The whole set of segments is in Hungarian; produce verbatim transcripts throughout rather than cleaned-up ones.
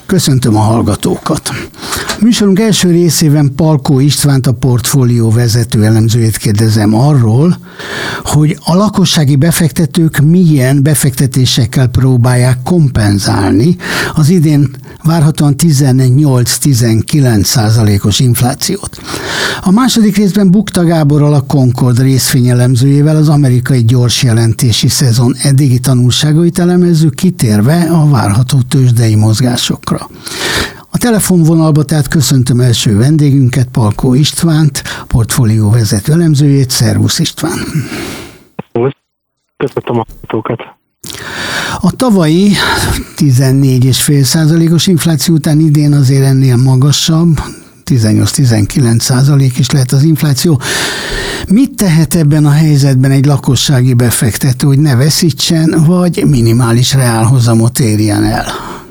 Köszöntöm a hallgatókat. Műsorunk első részében Palkó Istvánt, a portfólió vezető elemzőjét kérdezem arról, hogy a lakossági befektetők milyen befektetésekkel próbálják kompenzálni az idén várhatóan tizennyolc-tizenkilenc százalékos inflációt. A második részben Bukta Gáborral, a Concord részvényelemzőjével az amerikai gyors jelentési szezon eddigi tanulságait elemezzük, kitérve a várható tőzsdei mozgásokra. A telefonvonalba tehát köszöntöm első vendégünket, Palkó Istvánt, portfólió vezető elemzőjét. Szervusz István! Köszöntöm a hallgatókat! A tavalyi tizennégy egész öt százalékos infláció után idén azért ennél magasabb, tizennyolc-tizenkilenc százalék is lehet az infláció. Mit tehet ebben a helyzetben egy lakossági befektető, hogy ne veszítsen, vagy minimális reálhozamot érjen el?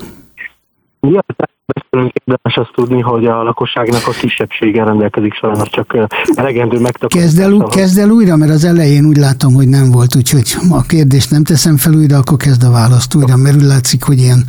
Beszélünk, érdemes azt tudni, hogy a lakosságnak a kisebbsége rendelkezik sajnos csak elegendő megtakarítással. Kezd el, kezd el újra, mert az elején úgy látom, hogy nem volt, úgyhogy a kérdést nem teszem fel újra, akkor kezd a választ újra, mert úgy látszik, hogy ilyen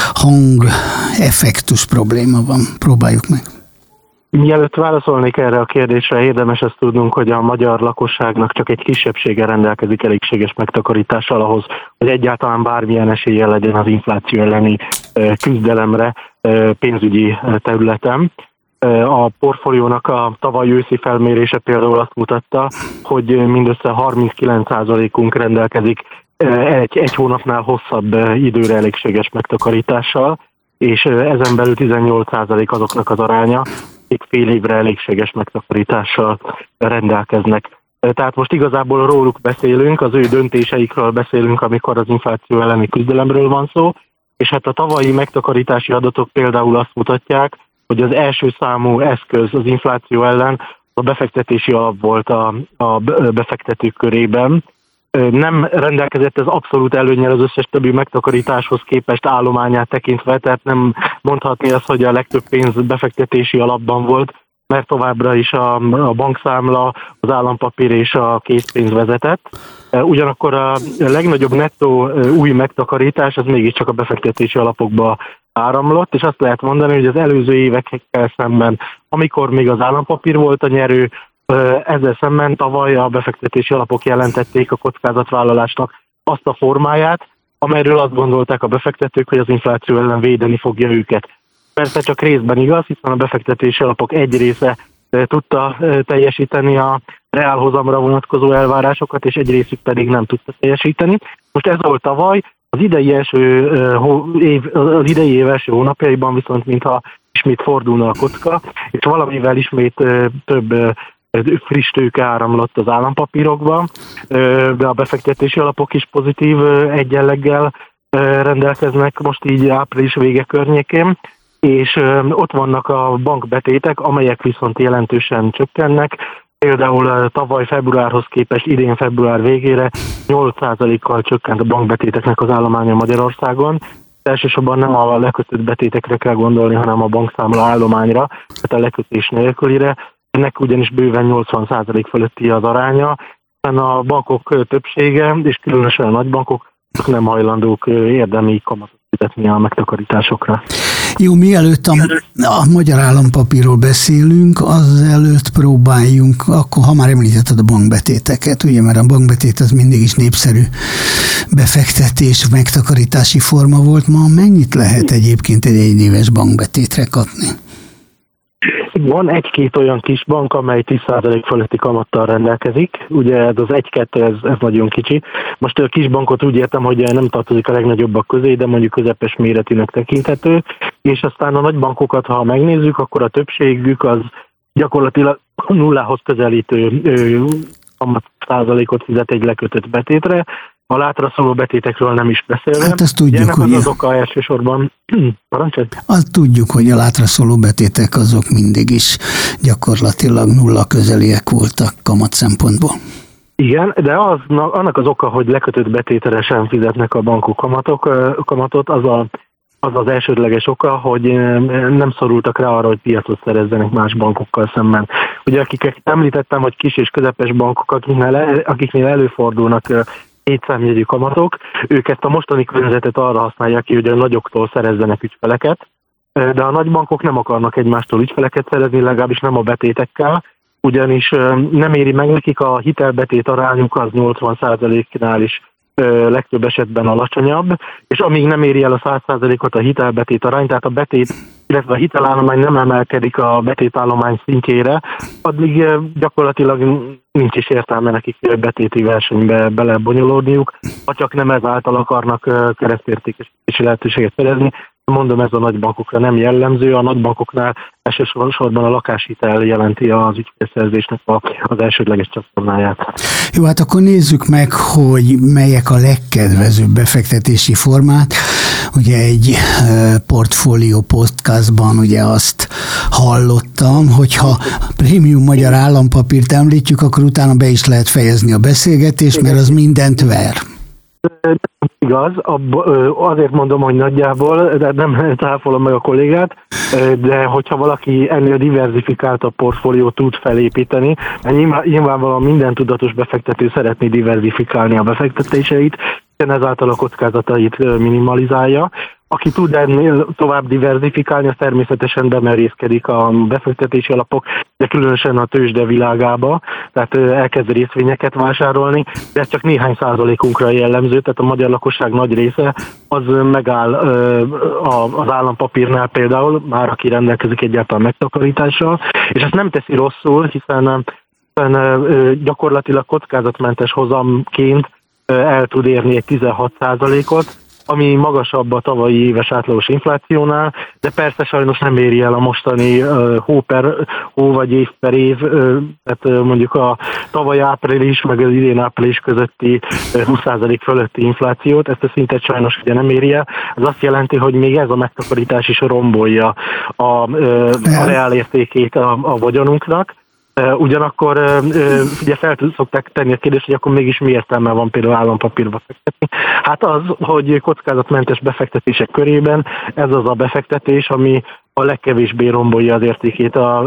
hangeffektus probléma van. Próbáljuk meg. Mielőtt válaszolnék erre a kérdésre, érdemes azt tudnunk, hogy a magyar lakosságnak csak egy kisebbsége rendelkezik elégséges megtakarítással ahhoz, hogy egyáltalán bármilyen esélye legyen az infláció elleni küzdelemre pénzügyi területen. A portfóliónak a tavaly őszi felmérése például azt mutatta, hogy mindössze harminckilenc százalékunk rendelkezik egy, egy hónapnál hosszabb időre elégséges megtakarítással, és ezen belül tizennyolc százalék azoknak az aránya, akik fél évre elégséges megtakarítással rendelkeznek. Tehát most igazából róluk beszélünk, az ő döntéseikről beszélünk, amikor az infláció elleni küzdelemről van szó, és hát a tavalyi megtakarítási adatok például azt mutatják, hogy az első számú eszköz az infláció ellen a befektetési alap volt a, a befektetők körében. Nem rendelkezett ez abszolút előnnyel az összes többi megtakarításhoz képest állományát tekintve, tehát nem mondhatni azt, hogy a legtöbb pénz befektetési alapban volt, mert továbbra is a, a bankszámla, az állampapír és a készpénz vezetett. Ugyanakkor a legnagyobb nettó új megtakarítás az mégiscsak a befektetési alapokba áramlott, és azt lehet mondani, hogy az előző évekkel szemben, amikor még az állampapír volt a nyerő, ezzel szemben tavaly a befektetési alapok jelentették a kockázatvállalásnak azt a formáját, amelyről azt gondolták a befektetők, hogy az infláció ellen védeni fogja őket. Persze csak részben igaz, hiszen a befektetési alapok egy része tudta teljesíteni a reálhozamra vonatkozó elvárásokat, és egy részük pedig nem tudta teljesíteni. Most ez volt tavaly, az idei, első, év, az idei év első hónapjaiban viszont mintha ismét fordulna a kocka, és valamivel ismét több friss tőke áramlott az állampapírokba, de a befektetési alapok is pozitív egyenleggel rendelkeznek most így április vége környékén, és ott vannak a bankbetétek, amelyek viszont jelentősen csökkennek. Például tavaly februárhoz képest idén február végére nyolc százalékkal csökkent a bankbetéteknek az állománya Magyarországon. Elsősorban nem a lekötött betétekre kell gondolni, hanem a bankszámla állományra, tehát a lekötés nélkülire. Ennek ugyanis bőven nyolcvan százalék fölötti az aránya, hiszen a bankok többsége, és különösen a nagybankok nem hajlandók érdemi kamatot fizetni a megtakarításokra. Jó, mielőtt a, a magyar állampapírról beszélünk, azelőtt próbáljunk, akkor ha már említetted a bankbetéteket, ugye, mert a bankbetét az mindig is népszerű befektetés, megtakarítási forma volt. Ma mennyit lehet egyébként egy egyéves bankbetétre kapni? Van egy-két olyan kis bank, amely tíz százalék fölötti kamattal rendelkezik. Ugye ez az egy-kettő, ez, ez nagyon kicsi. Most a kis bankot úgy értem, hogy nem tartozik a legnagyobbak közé, de mondjuk közepes méretűnek tekinthető. És aztán a nagy bankokat, ha megnézzük, akkor a többségük az gyakorlatilag nullához közelítő kamat százalékot fizet egy lekötött betétre. A látra szóló betétekről nem is beszélve. Hát azt tudjuk, hogy az, az oka elsősorban... Parancsolj? Azt tudjuk, hogy a látra szóló betétek azok mindig is gyakorlatilag nulla közeliek voltak kamat szempontból. Igen, de az, annak az oka, hogy lekötött betétre sem fizetnek a bankok kamatok, kamatot, az, a, az az elsődleges oka, hogy nem szorultak rá arra, hogy piacot szerezzenek más bankokkal szemben. Ugye akiket említettem, hogy kis és közepes bankok, akiknél, akiknél előfordulnak hétszámjegyű kamatok, ők ezt a mostani környezetet arra használják ki, hogy a nagyoktól szerezzenek ügyfeleket, de a nagybankok nem akarnak egymástól ügyfeleket szerezni, legalábbis nem a betétekkel, ugyanis nem éri meg nekik, a hitelbetét arányuk az nyolcvan százaléknál is legtöbb esetben alacsonyabb, és amíg nem éri el a száz százalékot a hitelbetét arány, tehát a betét, illetve a hitelállomány nem emelkedik a betétállomány szintjére, addig gyakorlatilag nincs is értelme nekik betéti versenybe belebonyolódniuk, ha csak nem ezáltal akarnak keresztértékesítési lehetőséget szerezni. Mondom, ez a nagybankokra nem jellemző, a nagybankoknál elsősorban a lakáshitel jelenti az ügyfélszerzésnek az elsődleges csatornáját. Jó, hát akkor nézzük meg, hogy melyek a legkedvezőbb befektetési formák. Ugye egy portfólió podcastban ugye azt hallottam, hogyha prémium magyar állampapírt említjük, akkor utána be is lehet fejezni a beszélgetést, mert az mindent ver. Igaz, azért mondom, hogy nagyjából, de nem cáfolom meg a kollégát, de hogyha valaki ennél diverzifikáltabb portfóliót tud felépíteni, nyilvánvalóan minden tudatos befektető szeretné diverzifikálni a befektetéseit, hiszen ezáltal a kockázatait minimalizálja. Aki tud ennél tovább diverzifikálni, az természetesen bemerészkedik a befektetési alapok, de különösen a tőzsde világába, tehát elkezd részvényeket vásárolni, de ez csak néhány százalékunkra jellemző, tehát a magyar lakosság nagy része az megáll az állampapírnál például, már aki rendelkezik egyáltalán megtakarítással, és ezt nem teszi rosszul, hiszen, hiszen gyakorlatilag kockázatmentes hozamként el tud érni egy tizenhat százalékot, ami magasabb a tavalyi éves átlagos inflációnál, de persze sajnos nem éri el a mostani uh, hó per hó vagy év per év, uh, tehát uh, mondjuk a tavaly április meg az idén április közötti uh, húsz százalék fölötti inflációt, ezt a szintet sajnos ugye nem éri el. Ez azt jelenti, hogy még ez a megtakarítás is rombolja a, uh, a reálértékét a, a vagyonunknak. Uh, ugyanakkor uh, ugye fel szokták tenni a kérdést, hogy akkor mégis mi értelme van például állampapírba fektetni. Hát az, hogy kockázatmentes befektetések körében ez az a befektetés, ami a legkevésbé rombolja az értékét a,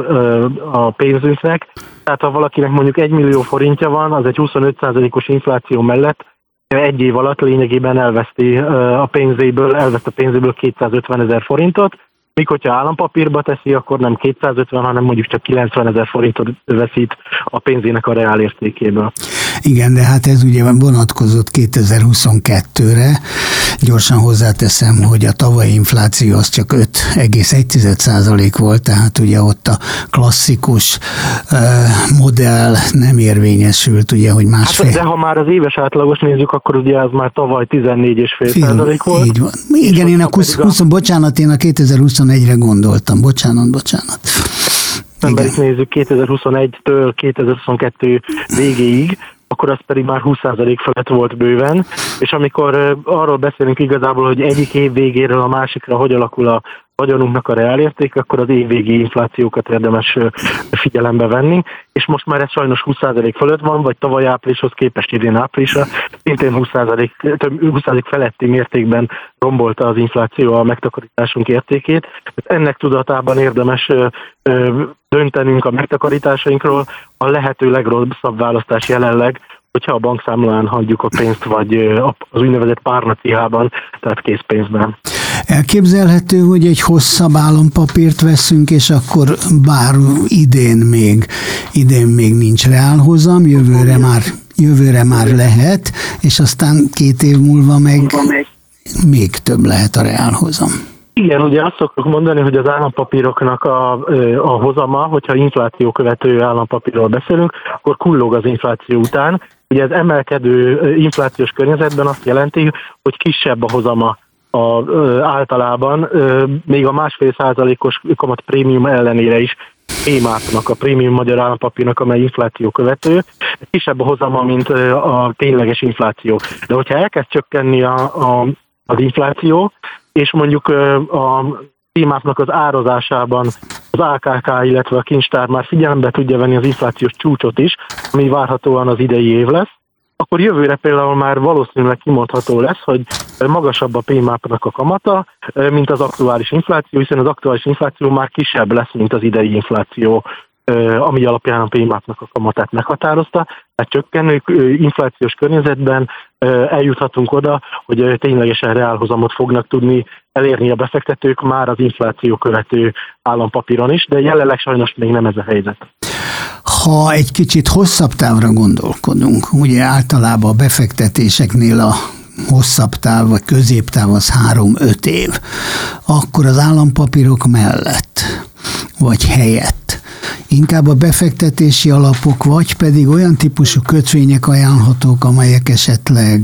a pénzünknek. Tehát ha valakinek mondjuk egy millió forintja van, az egy huszonöt százalékos infláció mellett egy év alatt lényegében elveszti a pénzéből, elveszt a pénzéből kétszázötven ezer forintot, míg hogyha állampapírba teszi, akkor nem kétszázötven, hanem mondjuk csak kilencven ezer forintot veszít a pénzének a reál értékéből. Igen, de hát ez ugye vonatkozott kétezer-huszonkettőre. Gyorsan hozzáteszem, hogy a tavalyi infláció az csak öt egész egy százalék volt, tehát ugye ott a klasszikus uh, modell nem érvényesült, ugye, hogy másfél... Hát, de ha már az éves átlagos nézzük, akkor ugye az már tavaly tizennégy egész öt százalék volt. Így van. Igen, én a, húsz, húsz, bocsánat, én a kétezer-huszonegyre gondoltam. Bocsánat, bocsánat. Embert nézzük kétezer-huszonegytől kétezer-huszonkettő végéig, akkor az pedig már húsz százalék felett volt bőven, és amikor arról beszélünk igazából, hogy egyik év végéről a másikra hogy alakul a vagyonunknak a reálértéke, akkor az évvégi inflációkat érdemes figyelembe venni, és most már ez sajnos húsz százalék fölött van, vagy tavaly áprilishoz képest idén áprilisra, szintén húsz százalék, húsz százalék feletti mértékben rombolta az infláció a megtakarításunk értékét. Ennek tudatában érdemes döntenünk a megtakarításainkról, a lehető legrosszabb választás jelenleg, hogyha a bankszámlán hagyjuk a pénzt, vagy az úgynevezett párnacihában, tehát készpénzben. Elképzelhető, hogy egy hosszabb állampapírt veszünk, és akkor bár idén még, idén még nincs reálhozam, jövőre már, jövőre már lehet, és aztán két év múlva meg még több lehet a reálhozam. Igen, ugye azt szoktuk mondani, hogy az állampapíroknak a, a hozama, hogyha infláció követő állampapírról beszélünk, akkor kullog az infláció után. Ugye ez emelkedő inflációs környezetben azt jelenti, hogy kisebb a hozama a, általában, még a másfél százalékos kamat prémium ellenére is pémápnak, a prémium magyar állampapírnak, amely infláció követő, kisebb a hozama, mint a tényleges infláció. De hogyha elkezd csökkenni a, a, az infláció, és mondjuk a témáknak az árazásában az á ká ká, illetve a kincstár már figyelembe tudja venni az inflációs csúcsot is, ami várhatóan az idei év lesz, akkor jövőre például már valószínűleg kimondható lesz, hogy magasabb a pé mápnak a kamata, mint az aktuális infláció, hiszen az aktuális infláció már kisebb lesz, mint az idei infláció, ami alapján a pé mápnak a kamatát meghatározta. Tehát csökkenő inflációs környezetben eljuthatunk oda, hogy ténylegesen reálhozamot fognak tudni elérni a befektetők már az infláció követő állampapíron is, de jelenleg sajnos még nem ez a helyzet. Ha egy kicsit hosszabb távra gondolkodunk, ugye általában a befektetéseknél a hosszabb táv vagy középtáv az három-öt év, akkor az állampapírok mellett vagy helyett inkább a befektetési alapok, vagy pedig olyan típusú kötvények ajánlhatók, amelyek esetleg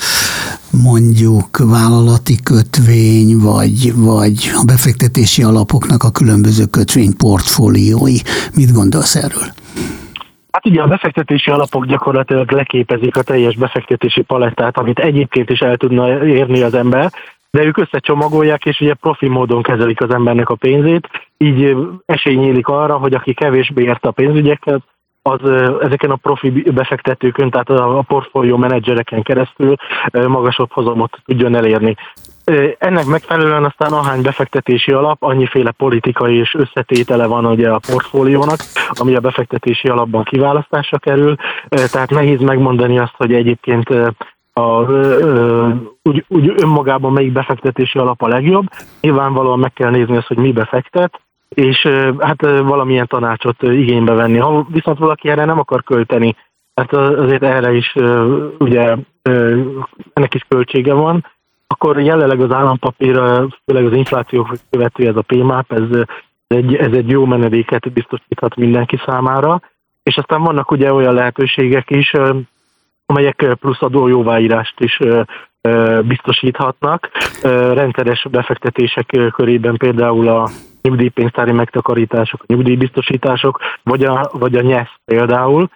mondjuk vállalati kötvény, vagy, vagy a befektetési alapoknak a különböző kötvényportfóliói. Mit gondolsz erről? Hát ugye a befektetési alapok gyakorlatilag leképezik a teljes befektetési palettát, amit egyébként is el tudna érni az ember, de ők összecsomagolják, és ugye profi módon kezelik az embernek a pénzét, így esély nyílik arra, hogy aki kevésbé érte a pénzügyeket, az ezeken a profi befektetőkön, tehát a portfólió menedzsereken keresztül magasabb hozamot tudjon elérni. Ennek megfelelően aztán ahány befektetési alap, annyiféle politikai és összetétele van ugye a portfóliónak, ami a befektetési alapban kiválasztásra kerül, tehát nehéz megmondani azt, hogy egyébként a, úgy, úgy önmagában melyik befektetési alap a legjobb. Nyilvánvalóan meg kell nézni azt, hogy mi befektet, és hát valamilyen tanácsot igénybe venni. Ha viszont valaki erre nem akar költeni, hát azért erre is ugye ennek is költsége van, akkor jelenleg az állampapír, főleg az infláció követő, ez a pé máp, ez egy, ez egy jó menedéket biztosíthat mindenki számára, és aztán vannak ugye olyan lehetőségek is, amelyek plusz adójóváírást is biztosíthatnak. Rendszeres befektetések körében például a nyugdíjpénztári megtakarítások, a nyugdíjbiztosítások, vagy a, vagy a nyesz például.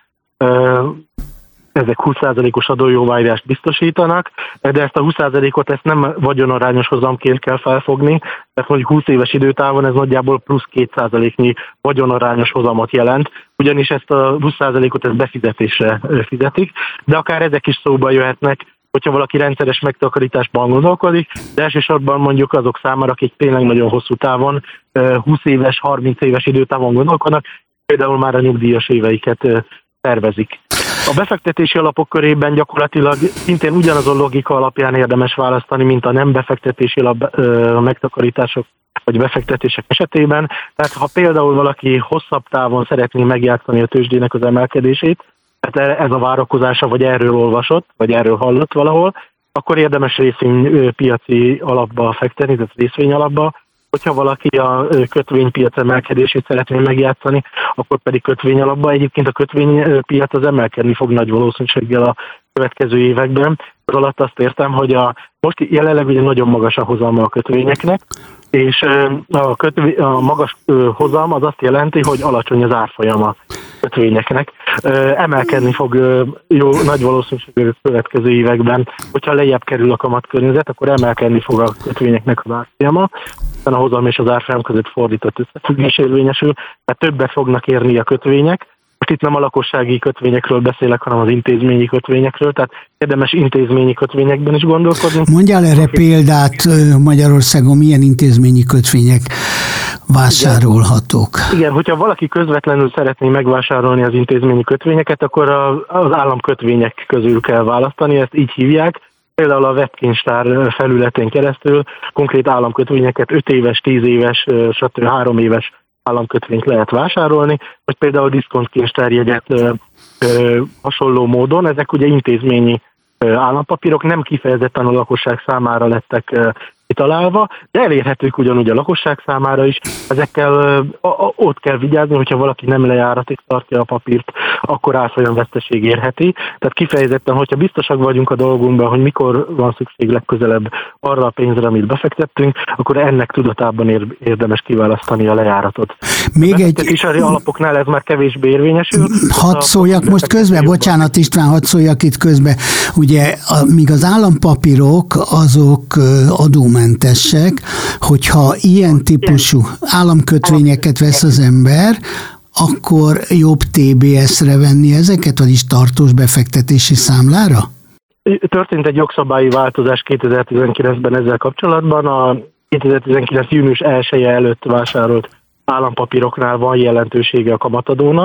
Ezek húsz százalékos adójóváírást biztosítanak, de ezt a húsz százalékot ezt nem vagyonarányos hozamként kell felfogni, tehát mondjuk húsz éves időtávon ez nagyjából plusz két százaléknyi vagyonarányos hozamot jelent, ugyanis ezt a húsz százalékot ezt befizetésre fizetik, de akár ezek is szóba jöhetnek, hogyha valaki rendszeres megtakarításban gondolkodik, de elsősorban mondjuk azok számára, akik tényleg nagyon hosszú távon, húsz éves, harminc éves időtávon gondolkodnak, például már a nyugdíjas éveiket tervezik. A befektetési alapok körében gyakorlatilag szintén ugyanazon logika alapján érdemes választani, mint a nem befektetési alap ö, megtakarítások vagy befektetések esetében. Tehát ha például valaki hosszabb távon szeretné megjátszani a tőzsdének az emelkedését, tehát ez a várakozása, vagy erről olvasott, vagy erről hallott valahol, akkor érdemes részvénypiaci alapba fektetni, tehát részvény alapba. Hogyha valaki a kötvénypiac emelkedését szeretné megjátszani, akkor pedig kötvényalapba. Egyébként a kötvénypiac az emelkedni fog nagy valószínűséggel a következő években. Az alatt azt értem, hogy a, most jelenleg ugye nagyon magas a hozalma a kötvényeknek, és a, kötvé, a magas hozam az azt jelenti, hogy alacsony az árfolyama kötvényeknek. Emelkedni fog jó nagy valószínűséggel a következő években. Hogyha lejjebb kerül a kamatkörnyezet, akkor emelkedni fog a kötvényeknek az árfolyama. A hozam és az árfolyam között fordított összefüggés érvényesül, tehát többet fognak érni a kötvények. Most itt nem a lakossági kötvényekről beszélek, hanem az intézményi kötvényekről, tehát érdemes intézményi kötvényekben is gondolkodni. Mondjál erre példát Magyarországon, milyen intézményi kötvények vásárolhatók? Igen, Igen, hogyha valaki közvetlenül szeretné megvásárolni az intézményi kötvényeket, akkor az államkötvények közül kell választani, ezt így hívják. Például a webkincstár felületén keresztül konkrét államkötvényeket, öt éves, tíz éves, stb. három éves államkötvényt lehet vásárolni, vagy például diszkontkincstárjegyet hasonló módon. Ezek ugye intézményi állampapírok, nem kifejezetten a lakosság számára lettek kitalálva, de elérhetők ugyanúgy a lakosság számára is. Ezekkel ott kell vigyázni, hogyha valaki nem lejáratig tartja a papírt, akkor árfolyam veszteség érheti. Tehát kifejezetten, hogyha biztosak vagyunk a dolgunkban, hogy mikor van szükség legközelebb arra a pénzre, amit befektettünk, akkor ennek tudatában érdemes kiválasztani a lejáratot. Még egy... is alapoknál ez már kevésbé érvényesül. Hadd szóljak most közbe, bocsánat István, hadd szóljak itt közbe. Ugye, míg az állampapírok azok adómentesek, hogyha ilyen típusú államkötvényeket vesz az ember, akkor jobb té bé es-re venni ezeket, vagyis tartós befektetési számlára? Történt egy jogszabályi változás kétezer-tizenkilencben ezzel kapcsolatban. A kétezer-tizenkilenc június elseje előtt vásárolt állampapíroknál van jelentősége a kamatadónak,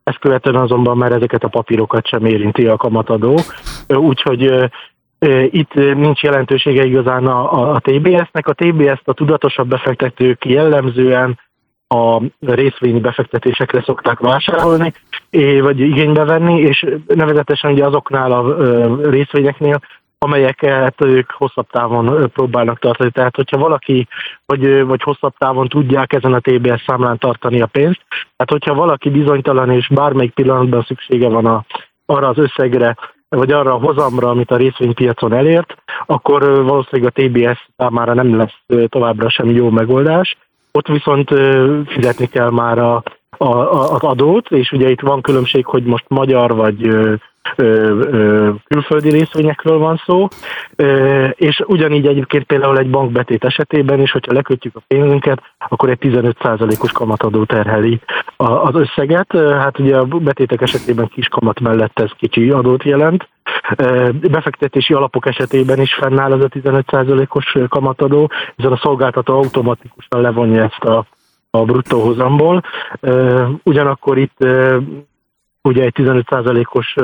ezt követően azonban már ezeket a papírokat sem érinti a kamatadó, úgyhogy itt nincs jelentősége igazán a, a té bé es-nek. A té bé es-t a tudatosabb befektetők jellemzően a részvényi befektetésekre szokták vásárolni, vagy igénybe venni, és nevezetesen ugye azoknál a részvényeknél, amelyeket ők hosszabb távon próbálnak tartani. Tehát, hogyha valaki vagy, vagy hosszabb távon tudják ezen a té bé es számlán tartani a pénzt, tehát hogyha valaki bizonytalan és bármelyik pillanatban szüksége van a, arra az összegre, vagy arra a hozamra, amit a részvénypiacon elért, akkor valószínűleg a té bé es számára nem lesz továbbra sem jó megoldás. Ott viszont fizetni kell már a, a, a, az adót, és ugye itt van különbség, hogy most magyar vagy ö, ö, ö, külföldi részvényekről van szó, ö, és ugyanígy egyébként például egy bankbetét esetében is, hogyha lekötjük a pénzünket, akkor egy tizenöt százalékos kamatadó terheli az összeget. Hát ugye a betétek esetében kis kamat mellett ez kicsi adót jelent. Befektetési alapok esetében is fennáll ez a tizenöt százalékos kamatadó, hiszen a szolgáltató automatikusan levonja ezt a, a bruttó hozamból. Ugyanakkor itt ugye egy tizenöt százalékos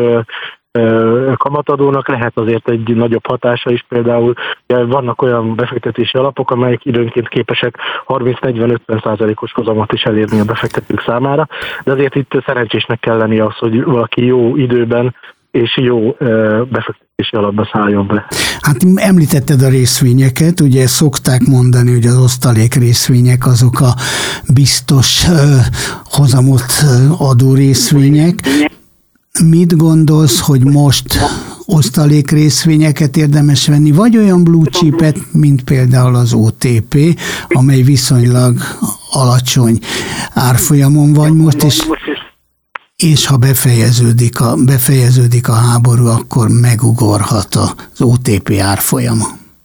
kamatadónak lehet azért egy nagyobb hatása is, például vannak olyan befektetési alapok, amelyek időnként képesek harminc-negyven-ötven százalékos hozamot is elérni a befektetők számára, de azért itt szerencsésnek kell lenni az, hogy valaki jó időben és jó befektetési alapba szálljon be. Hát említetted a részvényeket, ugye szokták mondani, hogy az osztalék részvények azok a biztos hozamot adó részvények. Mit gondolsz, hogy most osztalék részvényeket érdemes venni, vagy olyan blue chipet, mint például az o té pé, amely viszonylag alacsony árfolyamon van most, és és ha befejeződik a, befejeződik a háború, akkor megugorhat az o té pé árfolyama.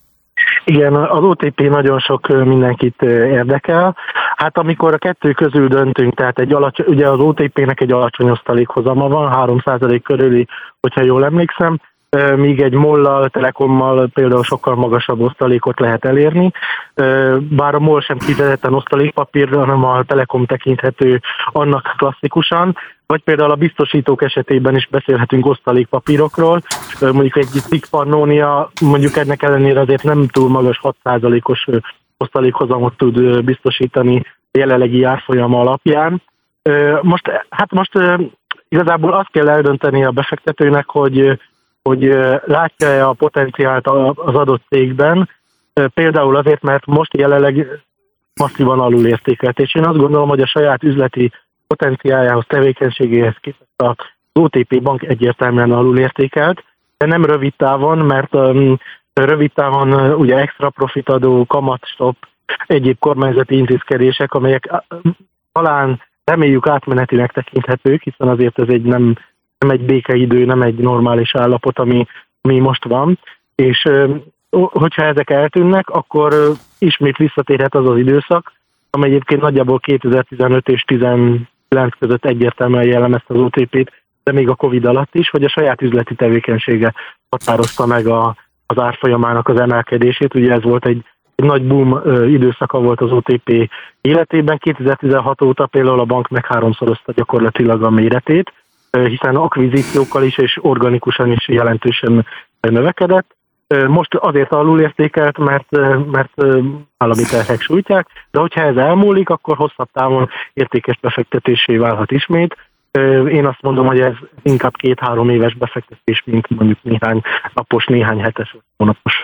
Igen, az o té pé nagyon sok mindenkit érdekel. Hát amikor a kettő közül döntünk, tehát egy alacsony, ugye az o té pének egy alacsony osztalékhozama van, három százalék körüli, hogyha jól emlékszem, míg egy mollal, telekommal például sokkal magasabb osztalékot lehet elérni. Bár a MOL sem kifejezetten osztalékpapír, hanem a Telekom tekinthető annak klasszikusan, vagy például a biztosítók esetében is beszélhetünk osztalékpapírokról. Mondjuk egy Szik Pannonia, mondjuk ennek ellenére azért nem túl magas hat százalékos osztalékhozamot tud biztosítani a jelenlegi árfolyama alapján. Most, hát most igazából azt kell eldönteni a befektetőnek, hogy hogy látja-e a potenciált az adott cégben, például azért, mert most jelenleg masszívan alulértékelt, és én azt gondolom, hogy a saját üzleti potenciáljához, tevékenységéhez képest az o té pé bank egyértelműen alulértékelt, de nem rövid távon, mert rövid távon ugye extra profitadó, kamatstop, egyéb kormányzati intézkedések, amelyek talán reméljük átmenetinek tekinthetők, hiszen azért ez egy nem nem egy békeidő, nem egy normális állapot, ami, ami most van, és hogyha ezek eltűnnek, akkor ismét visszatérhet az az időszak, amely egyébként nagyjából kétezer-tizenöt és tizenkilenc között egyértelműen jellemezte az o té pét, de még a Covid alatt is, hogy a saját üzleti tevékenysége határozta meg a, az árfolyamának az emelkedését. Ugye ez volt egy, egy nagy boom időszaka volt az o té pé életében. kétezer-tizenhat óta például a bank meg háromszorozta gyakorlatilag a méretét, hiszen akvizíciókkal is és organikusan is jelentősen növekedett. Most azért alulértékelt, mert, mert állami terhek sújtják, de hogyha ez elmúlik, akkor hosszabb távon értékes befektetésé válhat ismét. Én azt mondom, hogy ez inkább két-három éves befektetés, mint mondjuk néhány napos, néhány hetes, hónapos.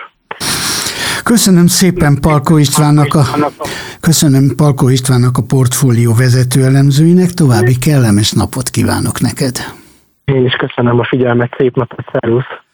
Köszönöm szépen Palkó Istvánnak a, köszönöm Palkó Istvánnak a portfólió vezető elemzőinek, további kellemes napot kívánok neked. Én is köszönöm a figyelmet, szép napot, szervusz!